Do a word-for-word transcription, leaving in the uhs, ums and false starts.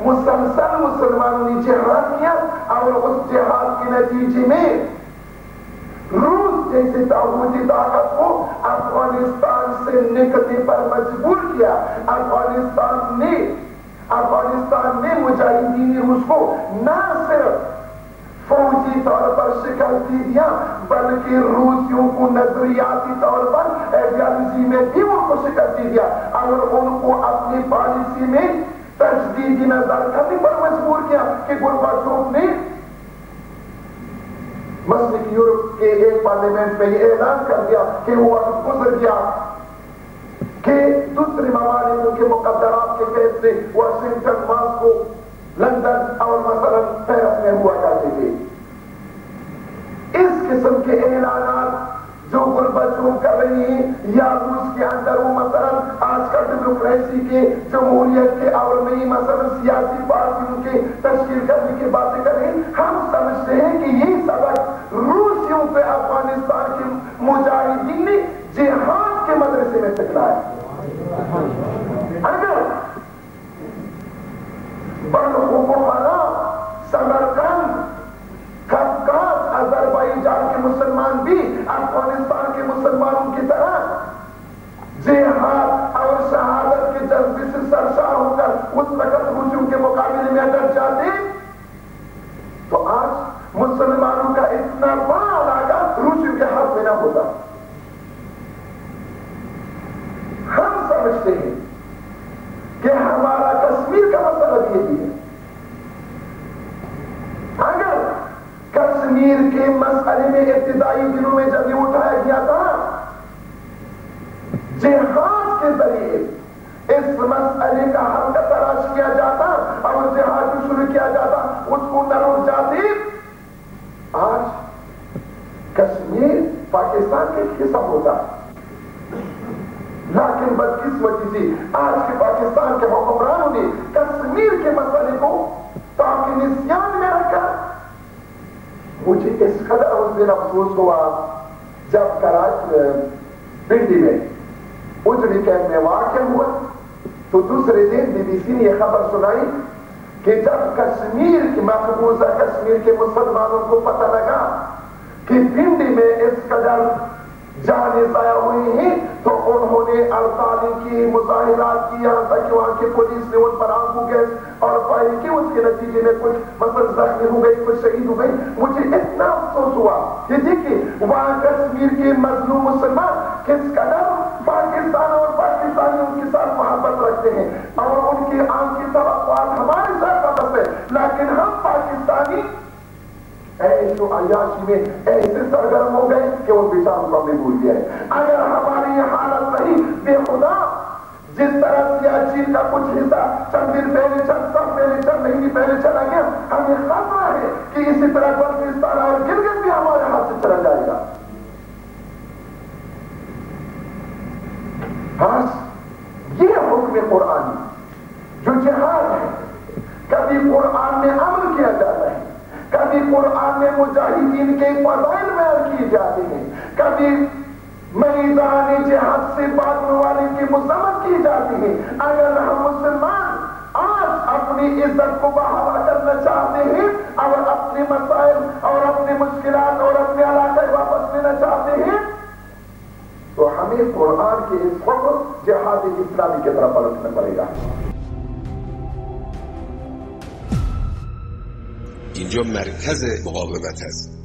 مسلسل مسلمانوں نے جہاد کیا اور اس جہاد کے نتیجے میں روس جیسے طاغوتی طاقت کو افغانستان سے نکلنے پر مجبور کیا. افغانستان نے افغانستان نے مجاہدین روس کو نہ صرف فوجی طور پر شکست دیا بلکہ روسیوں کو نظریاتی طور پر ایڈیالوجی میں بھی ان کو شکست دیا اور ان کو اپنی پالیسی میں تجدید نظر کرنے پر مجبور کیا کہ گورباچوف نے مشرقی یورپ کے ایک پارلیمنٹ میں یہ اعلان کر دیا کہ وہ وقت گزر گیا کہ دوسرے ممالک کے مقدرات کے فیصلے واشنگٹن، ماسکو، لندن اور مثلا پیرس میں ہوا کرتے تھے. اس قسم کے اعلانات جو گورباچوف کر رہی ہیں یا روس کے اندر وہ مثلا آج کل ڈیموکریسی کے جمہوریت کے اور نئی مثلا سیاسی پارٹیوں کے تشکیل کرنے کی باتیں کر رہے ہیں، ہم سمجھتے ہیں کہ یہ سبق روسیوں پہ افغانستان کے مجاہدین نے جہاد کے مدرسے میں سکھلایا. اگر بلخبخارا، سمرقند، قفقاز، آذربائیجان کے مسلمان بھی افغانستان کے مسلمانوں کی طرح جہاد اور شہادت کے جذبے سے سرشار ہو کر اس وقت روسیوں کے مقابلے میں ڈٹ جاتے تو آج مسلمانوں کا اتنا بڑا علاقہ روسیوں کے ہاتھ میں نہ ہوتا. ہم سمجھتے ہیں کہ ہمارا کشمیر کا مسئلہ بھی یہی ہے. اگر کشمیر کے مسئلے میں ابتدائی دنوں میں جب یہ اٹھایا گیا تھا جہاد کے ذریعے اس مسئلے کا حل کا تلاش کیا جاتا اور جہاد شروع کیا جاتا اس کو نہ رک جاتی، آج کشمیر پاکستان کے حصہ ہوتا. لیکن بدقسمتی سے آج کے پاکستان کے حکمرانوں نے کشمیر کے مسئلے کو تاکہ نسیان میں رکھا. مجھے اس قدر اس دن افسوس ہوا جب کراچی پنڈی میں اجڑی کیمپ میں واقع ہوا تو دوسرے دن بی بی سی نے یہ خبر سنائی کہ جب کشمیر کی مقبوضہ کشمیر کے مسلمانوں کو پتہ لگا کہ پنڈی میں اس قدر جانیں ضائع ہوئی ہیں تو انہوں نے ہڑتال کی، مظاہرات کی، یہاں تک کہ وہاں کی پولیس نے ان پر آنکھوں گیس اور فائر کی. اس کے نتیجے میں کچھ مثلا زخمی ہو گئی، کچھ شہید ہو گئی. مجھے اتنا افسوس ہوا کہ دیکھیے وہاں کشمیر کے مظلوم مسلمان کس قدر پاکستان اور پاکستانیوں کے ساتھ محبت رکھتے ہیں اور ان کی آنکھ کی توقعات ہمارے ساتھ واپس ہے، لیکن ہم پاکستانی ایسو عیاشی میں ایسے سرگرم ہو گئے کہ وہ بیچاروں کو ہم نے بھول گیا ہے. اگر ہماری یہ حالت رہی بے خدا جس طرح سیاچین کا کچھ حصہ چند دن پہلے چند سب پہلے چند مہینے پہلے چلا گیا، ہمیں خطرہ ہے کہ اسی طرح بلوچستان اور گلگت بھی ہمارے ہاتھ سے چلا جائے گا. بس یہ حکم قرآن جو جہاد ہے، کبھی قرآن میں عمل کیا جاتا ہے، کبھی قرآن میں مجاہدین کے فضائل بیان کیے جاتے ہیں، کبھی میدان جہاد سے بھاگنے والے کی مذمت کی جاتی ہے. اگر ہم مسلمان آج اپنی عزت کو بحال کرنا چاہتے ہیں اور اپنے مسائل اور اپنے مشکلات اور اپنے علاقے واپس لینا چاہتے ہیں تو ہمیں قرآن کے اس حکم جہاد اسلامی کی طرف پلٹنا پڑے گا. اینجا مرکز مقاومت هست.